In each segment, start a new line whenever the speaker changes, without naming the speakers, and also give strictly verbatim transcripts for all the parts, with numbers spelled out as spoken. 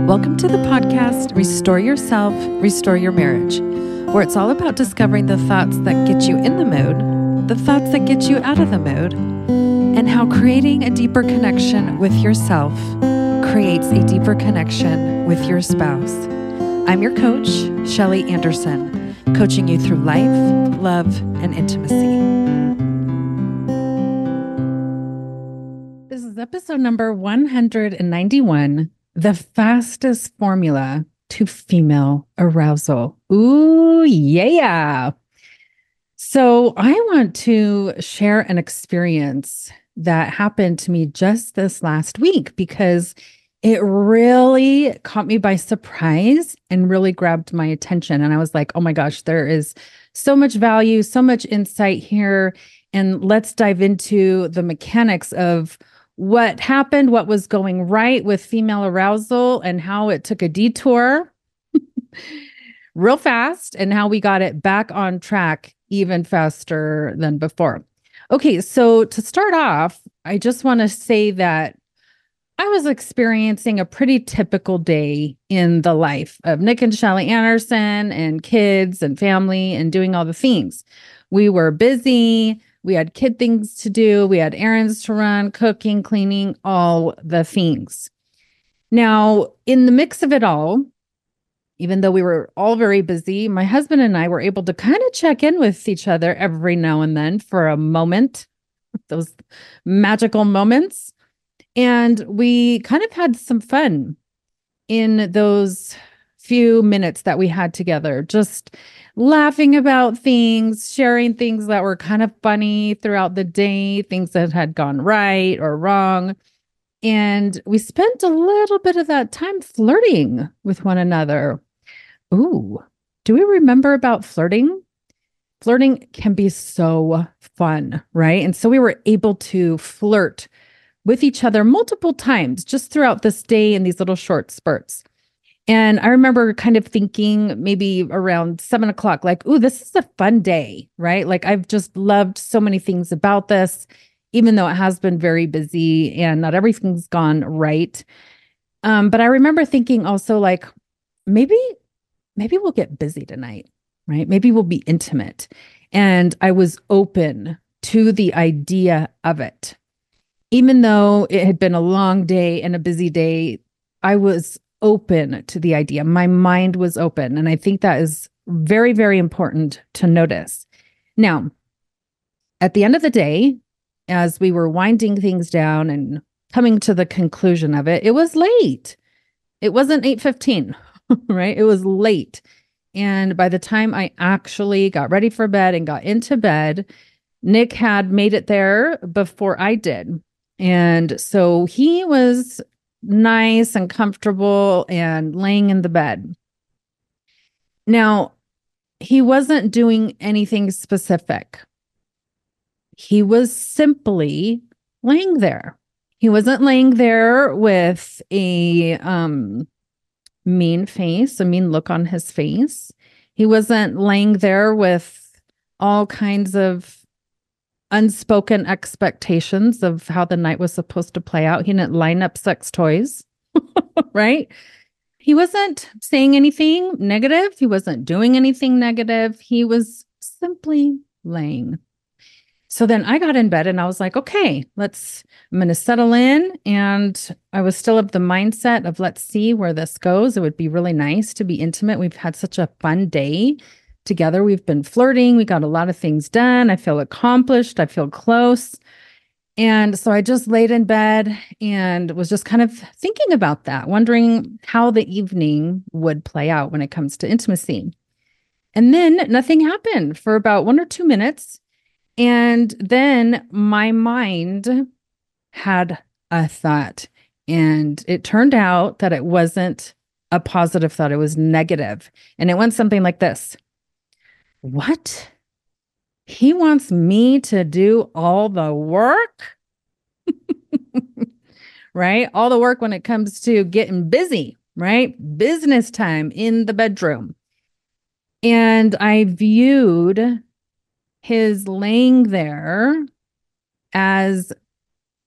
Welcome to the podcast, Restore Yourself, Restore Your Marriage, where it's all about discovering the thoughts that get you in the mood, the thoughts that get you out of the mood, and how creating a deeper connection with yourself creates a deeper connection with your spouse. I'm your coach, Shelly Anderson, coaching you through life, love, and intimacy. This is episode number one hundred ninety-one. The fastest formula to female arousal. Ooh, yeah. So I want to share an experience that happened to me just this last week because it really caught me by surprise and really grabbed my attention. And I was like, oh my gosh, there is so much value, so much insight here. And let's dive into the mechanics of what happened, what was going right with female arousal, and how it took a detour real fast, and how we got it back on track even faster than before. Okay, so to start off, I just want to say that I was experiencing a pretty typical day in the life of Nick and Shelly Anderson and kids and family and doing all the things. We were busy. We had kid things to do. We had errands to run, cooking, cleaning, all the things. Now, in the mix of it all, even though we were all very busy, my husband and I were able to kind of check in with each other every now and then for a moment, those magical moments. And we kind of had some fun in those few minutes that we had together, just laughing about things, sharing things that were kind of funny throughout the day, things that had gone right or wrong. And we spent a little bit of that time flirting with one another. Ooh, do we remember about flirting? Flirting can be so fun, right? And so we were able to flirt with each other multiple times just throughout this day in these little short spurts. And I remember kind of thinking maybe around seven o'clock, like, ooh, this is a fun day, right? Like I've just loved so many things about this, even though it has been very busy and not everything's gone right. Um, but I remember thinking also like, maybe, maybe we'll get busy tonight, right? Maybe we'll be intimate. And I was open to the idea of it. Even though it had been a long day and a busy day, I was open to the idea. My mind was open. And I think that is very, very important to notice. Now, at the end of the day, as we were winding things down and coming to the conclusion of it, it was late. It wasn't eight fifteen, right? It was late. And by the time I actually got ready for bed and got into bed, Nick had made it there before I did. And so he was nice and comfortable and laying in the bed. Now, he wasn't doing anything specific. He was simply laying there. He wasn't laying there with a um, mean face, a mean look on his face. He wasn't laying there with all kinds of unspoken expectations of how the night was supposed to play out. He didn't line up sex toys, right? He wasn't saying anything negative. He wasn't doing anything negative. He was simply laying. So then I got in bed and I was like, okay, let's, I'm going to settle in. And I was still of the mindset of, let's see where this goes. It would be really nice to be intimate. We've had such a fun day together. We've been flirting. We got a lot of things done. I feel accomplished. I feel close. And so I just laid in bed and was just kind of thinking about that, wondering how the evening would play out when it comes to intimacy. And then nothing happened for about one or two minutes. And then my mind had a thought. And it turned out that it wasn't a positive thought. It was negative. And it went something like this. What? He wants me to do all the work? Right? All the work when it comes to getting busy, right? Business time in the bedroom. And I viewed his laying there as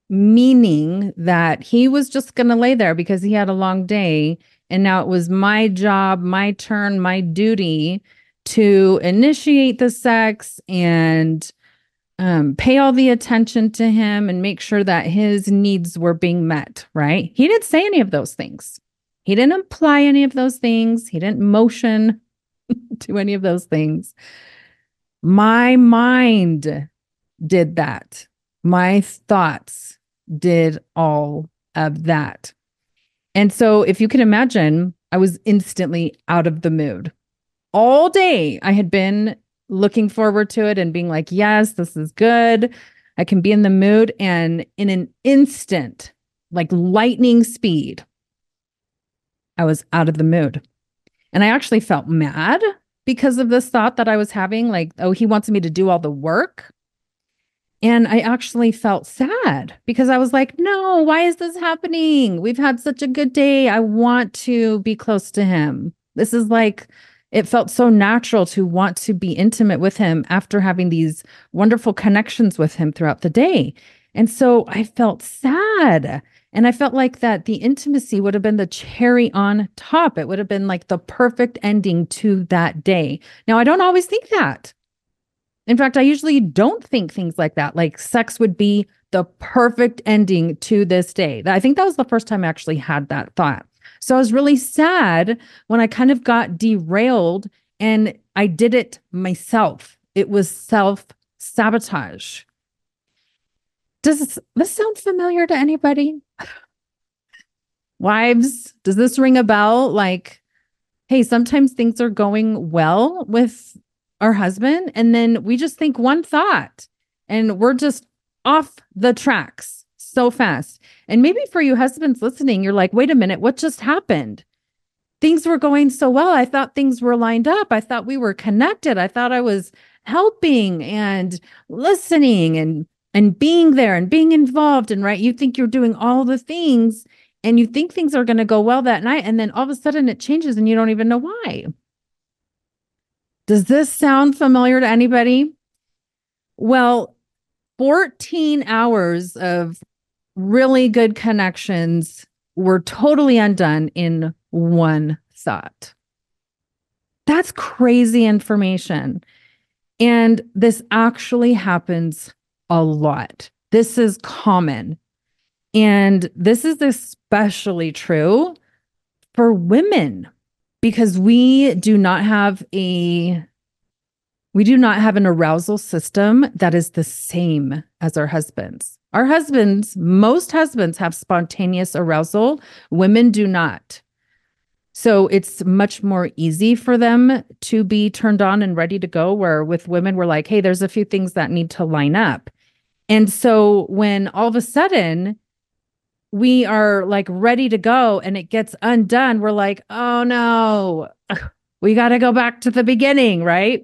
meaning that he was just going to lay there because he had a long day. And now it was my job, my turn, my duty to initiate the sex and um, pay all the attention to him and make sure that his needs were being met, right? He didn't say any of those things. He didn't imply any of those things. He didn't motion to any of those things. My mind did that. My thoughts did all of that. And so if you can imagine, I was instantly out of the mood. All day I had been looking forward to it and being like, yes, this is good. I can be in the mood. And in an instant, like lightning speed, I was out of the mood. And I actually felt mad because of this thought that I was having, like, oh, he wants me to do all the work. And I actually felt sad because I was like, no, why is this happening? We've had such a good day. I want to be close to him. This is like, it felt so natural to want to be intimate with him after having these wonderful connections with him throughout the day. And so I felt sad. And I felt like that the intimacy would have been the cherry on top. It would have been like the perfect ending to that day. Now, I don't always think that. In fact, I usually don't think things like that, like sex would be the perfect ending to this day. I think that was the first time I actually had that thought. So I was really sad when I kind of got derailed and I did it myself. It was self-sabotage. Does this, this sound familiar to anybody? Wives, does this ring a bell? Like, hey, sometimes things are going well with our husband, and then we just think one thought and we're just off the tracks so fast. And maybe for you husbands listening, you're like, wait a minute, what just happened? Things were going so well. I thought things were lined up. I thought we were connected. I thought I was helping and listening and and being there and being involved. And right, you think you're doing all the things and you think things are going to go well that night. And then all of a sudden it changes and you don't even know why. Does this sound familiar to anybody? Well, fourteen hours of really good connections were totally undone in one thought. That's crazy information. And this actually happens a lot. This is common. And this is especially true for women. Because we do not have a we do not have an arousal system that is the same as our husbands. Our husbands, most husbands have spontaneous arousal. Women do not. So it's much more easy for them to be turned on and ready to go, where with women, we're like, hey, there's a few things that need to line up. And so when all of a sudden we are like ready to go and it gets undone, we're like, oh no, we got to go back to the beginning, right?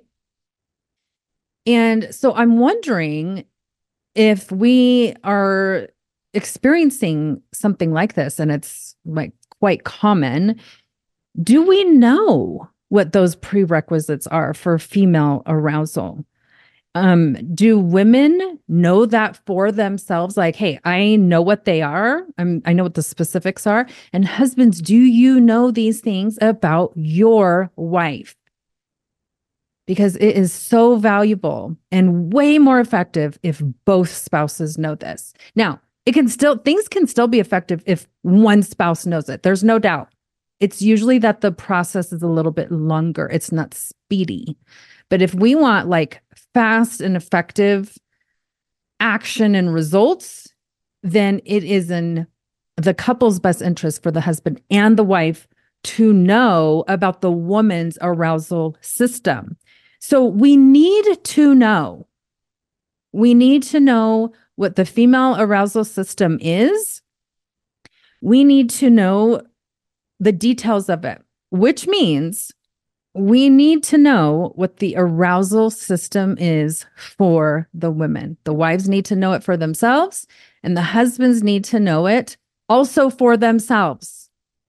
And so I'm wondering if we are experiencing something like this, and it's like quite common, do we know what those prerequisites are for female arousal? Um, do women know that for themselves? Like, hey, I know what they are. I'm, I know what the specifics are. And husbands, do you know these things about your wife? Because it is so valuable and way more effective if both spouses know this. Now, it can still, things can still be effective if one spouse knows it. There's no doubt. It's usually that the process is a little bit longer. It's not speedy. But if we want like fast and effective action and results, then it is in the couple's best interest for the husband and the wife to know about the woman's arousal system. So we need to know. We need to know what the female arousal system is. We need to know the details of it, which means we need to know what the arousal system is for the women. The wives need to know it for themselves, and the husbands need to know it also for themselves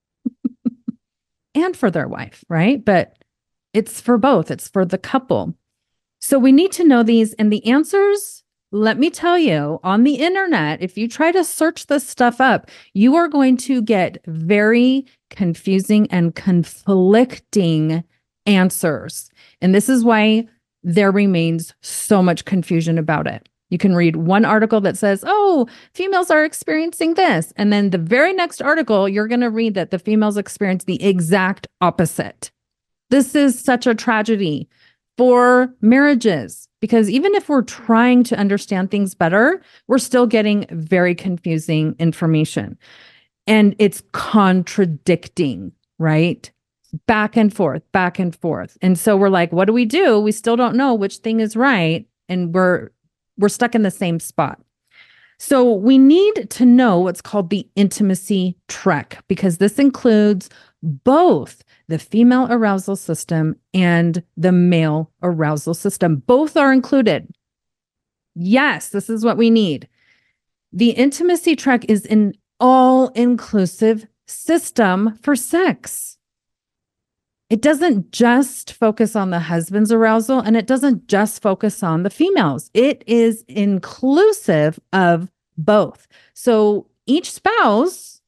and for their wife, right? But it's for both. It's for the couple. So we need to know these, and the answers Let me tell you, on the internet, if you try to search this stuff up, you are going to get very confusing and conflicting answers. And this is why there remains so much confusion about it. You can read one article that says, oh, females are experiencing this. And then the very next article, you're going to read that the females experience the exact opposite. This is such a tragedy for marriages, because even if we're trying to understand things better, we're still getting very confusing information. And it's contradicting, right? Back and forth, back and forth. And so we're like, what do we do? We still don't know which thing is right. And we're we're stuck in the same spot. So we need to know what's called the intimacy trek, because this includes both the female arousal system and the male arousal system. Both are included. Yes, this is what we need. The intimacy trek is an all-inclusive system for sex. It doesn't just focus on the husband's arousal, and it doesn't just focus on the females. It is inclusive of both. So each spouse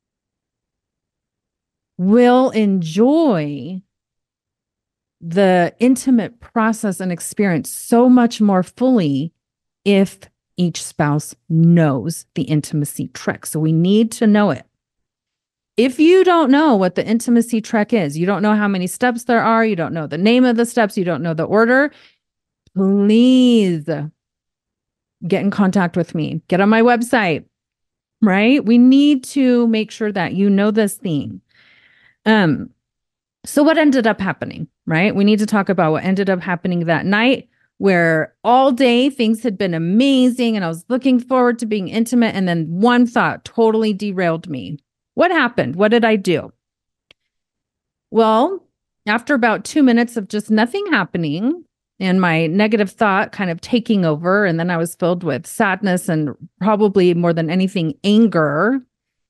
will enjoy the intimate process and experience so much more fully if each spouse knows the intimacy trek. So we need to know it. If you don't know what the intimacy trek is, you don't know how many steps there are, you don't know the name of the steps, you don't know the order, please get in contact with me. Get on my website, right? We need to make sure that you know this thing. Um, so what ended up happening, right? We need to talk about what ended up happening that night, where all day things had been amazing and I was looking forward to being intimate. And then one thought totally derailed me. What happened? What did I do? Well, after about two minutes of just nothing happening and my negative thought kind of taking over, and then I was filled with sadness and probably more than anything, anger,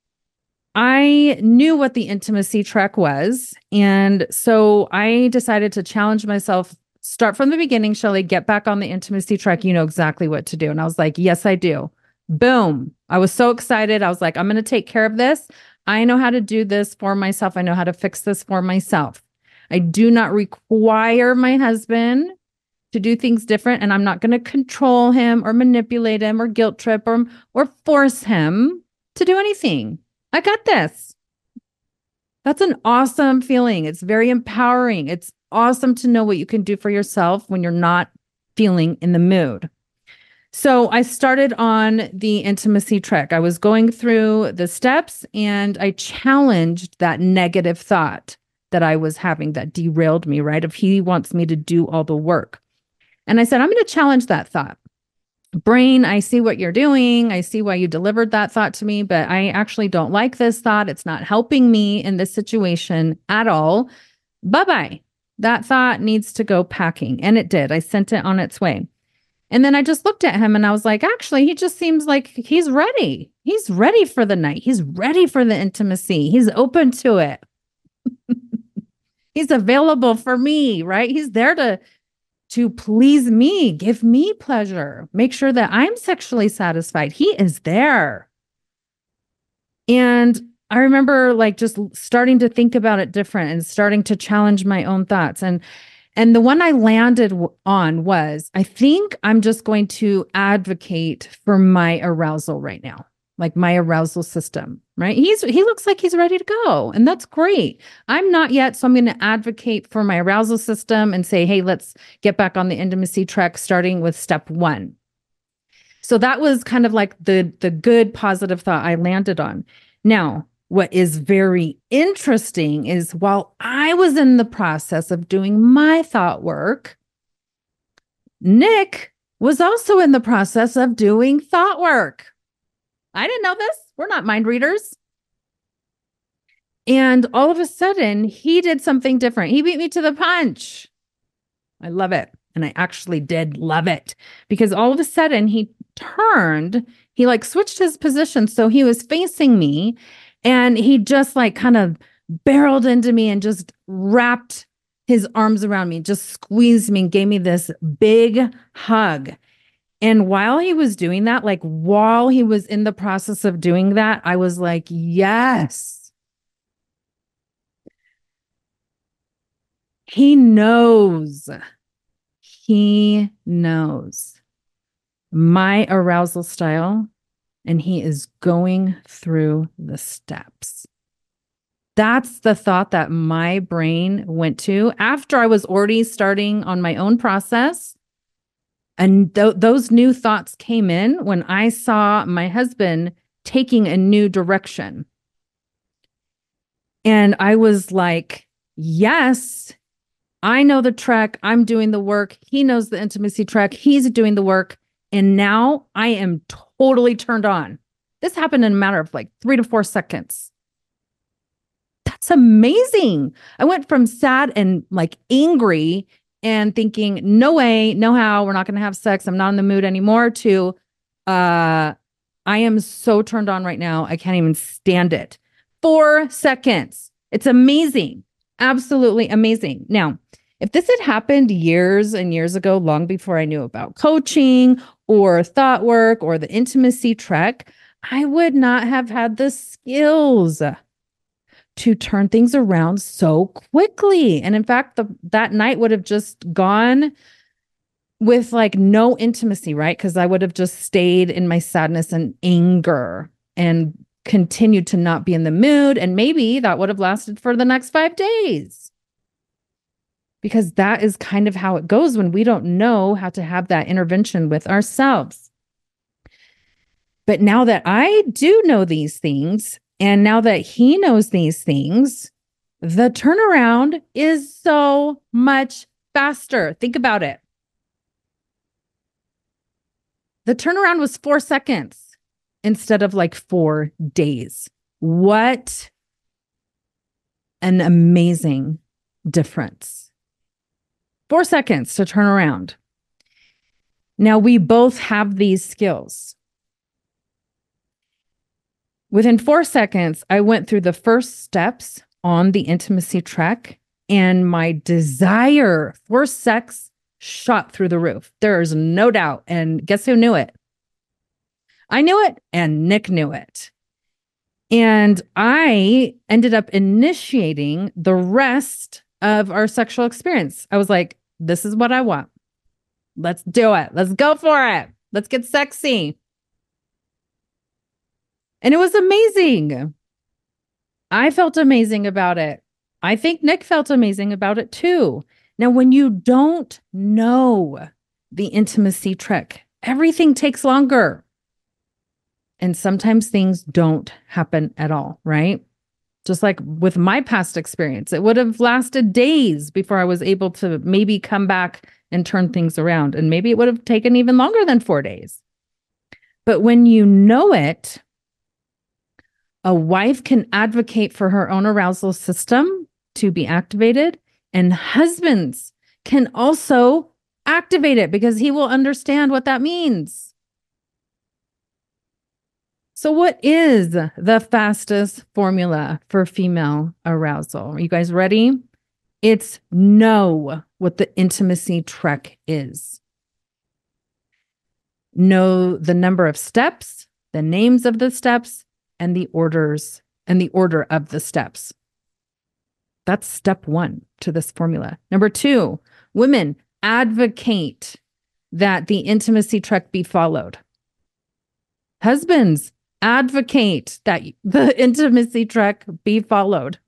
I knew what the intimacy trek was. And so I decided to challenge myself. Start from the beginning, Shelly, get back on the intimacy trek. You know exactly what to do. And I was like, yes, I do. Boom. I was so excited. I was like, I'm going to take care of this. I know how to do this for myself. I know how to fix this for myself. I do not require my husband to do things different, and I'm not going to control him or manipulate him or guilt trip or, or force him to do anything. I got this. That's an awesome feeling. It's very empowering. It's awesome to know what you can do for yourself when you're not feeling in the mood. So I started on the intimacy trek. I was going through the steps and I challenged that negative thought that I was having that derailed me, right? If he wants me to do all the work. And I said, I'm going to challenge that thought. Brain, I see what you're doing. I see why you delivered that thought to me, but I actually don't like this thought. It's not helping me in this situation at all. Bye-bye. That thought needs to go packing. And it did. I sent it on its way. And then I just looked at him and I was like, actually, he just seems like he's ready. He's ready for the night. He's ready for the intimacy. He's open to it. He's available for me, right? He's there to, to please me, give me pleasure, make sure that I'm sexually satisfied. He is there. And I remember like just starting to think about it different and starting to challenge my own thoughts. And And the one I landed on was, I think I'm just going to advocate for my arousal right now, like my arousal system, right? He's he looks like he's ready to go, and that's great. I'm not yet, so I'm going to advocate for my arousal system and say, hey, let's get back on the intimacy trek, starting with step one. So that was kind of like the the good positive thought I landed on. Now, what is very interesting is while I was in the process of doing my thought work, Nick was also in the process of doing thought work. I didn't know this. We're not mind readers. And all of a sudden, he did something different. He beat me to the punch. I love it. And I actually did love it because all of a sudden he turned, he like switched his position. So he was facing me. And he just like kind of barreled into me and just wrapped his arms around me, just squeezed me and gave me this big hug. And while he was doing that, like while he was in the process of doing that, I was like, yes, he knows. He knows my arousal style, and he is going through the steps. That's the thought that my brain went to after I was already starting on my own process. And th- those new thoughts came in when I saw my husband taking a new direction. And I was like, yes, I know the trek. I'm doing the work. He knows the intimacy trek. He's doing the work. And now I am totally turned on. This happened in a matter of like three to four seconds. That's amazing. I went from sad and like angry and thinking, no way, no how, we're not going to have sex. I'm not in the mood anymore, to uh, I am so turned on right now. I can't even stand it. Four seconds. It's amazing. Absolutely amazing. Now, if this had happened years and years ago, long before I knew about coaching or thought work or the intimacy trek, I would not have had the skills to turn things around so quickly. And in fact, the, that night would have just gone with like no intimacy, right? Because I would have just stayed in my sadness and anger and continued to not be in the mood. And maybe that would have lasted for the next five days. Because that is kind of how it goes when we don't know how to have that intervention with ourselves. But now that I do know these things, and now that he knows these things, the turnaround is so much faster. Think about it. The turnaround was four seconds instead of like four days. What an amazing difference. Four seconds to turn around. Now, we both have these skills. Within four seconds, I went through the first steps on the intimacy trek, and my desire for sex shot through the roof. There's no doubt. And guess who knew it? I knew it, and Nick knew it. And I ended up initiating the rest of our sexual experience. I was like, this is what I want. Let's do it. Let's go for it. Let's get sexy. And it was amazing. I felt amazing about it. I think Nick felt amazing about it too. Now, when you don't know the intimacy trick, everything takes longer. And sometimes things don't happen at all, right? Just like with my past experience, it would have lasted days before I was able to maybe come back and turn things around. And maybe it would have taken even longer than four days. But when you know it, a wife can advocate for her own arousal system to be activated, and husbands can also activate it because he will understand what that means. So what is the fastest formula for female arousal? Are you guys ready? It's know what the intimacy trek is. Know the number of steps, the names of the steps, and the orders and the order of the steps. That's step one to this formula. Number two, women advocate that the intimacy trek be followed. Husbands advocate that the intimacy trek be followed.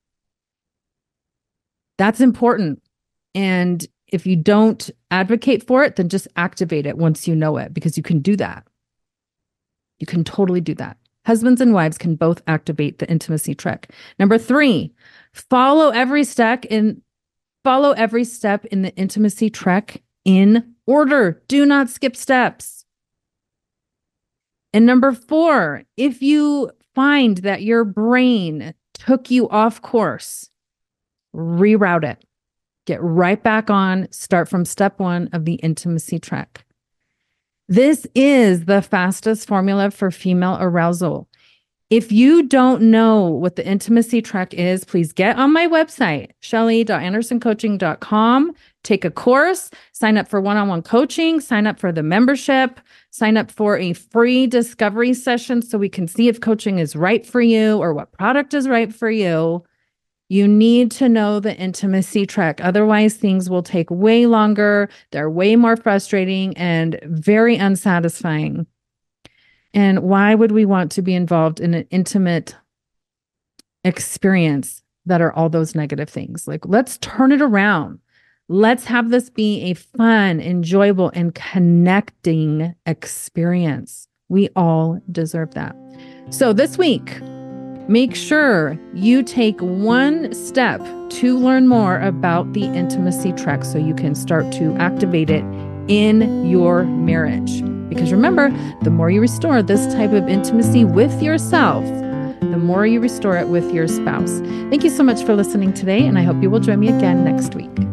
That's important. And if you don't advocate for it, then just activate it once you know it, because you can do that. You can totally do that. Husbands and wives can both activate the intimacy trek. Number three, follow every step in follow every step in the intimacy trek in order. Do not skip steps. And number four, if you find that your brain took you off course, reroute it. Get right back on, start from step one of the intimacy trek. This is the fastest formula for female arousal. If you don't know what the intimacy trek is, please get on my website, shelly dot anderson coaching dot com, take a course, sign up for one-on-one coaching, sign up for the membership, sign up for a free discovery session so we can see if coaching is right for you or what product is right for you. You need to know the intimacy track. Otherwise, things will take way longer. They're way more frustrating and very unsatisfying. And why would we want to be involved in an intimate experience that are all those negative things? Like, let's turn it around. Let's have this be a fun, enjoyable, and connecting experience. We all deserve that. So this week, make sure you take one step to learn more about the intimacy track so you can start to activate it in your marriage. Because remember, the more you restore this type of intimacy with yourself, the more you restore it with your spouse. Thank you so much for listening today, and I hope you will join me again next week.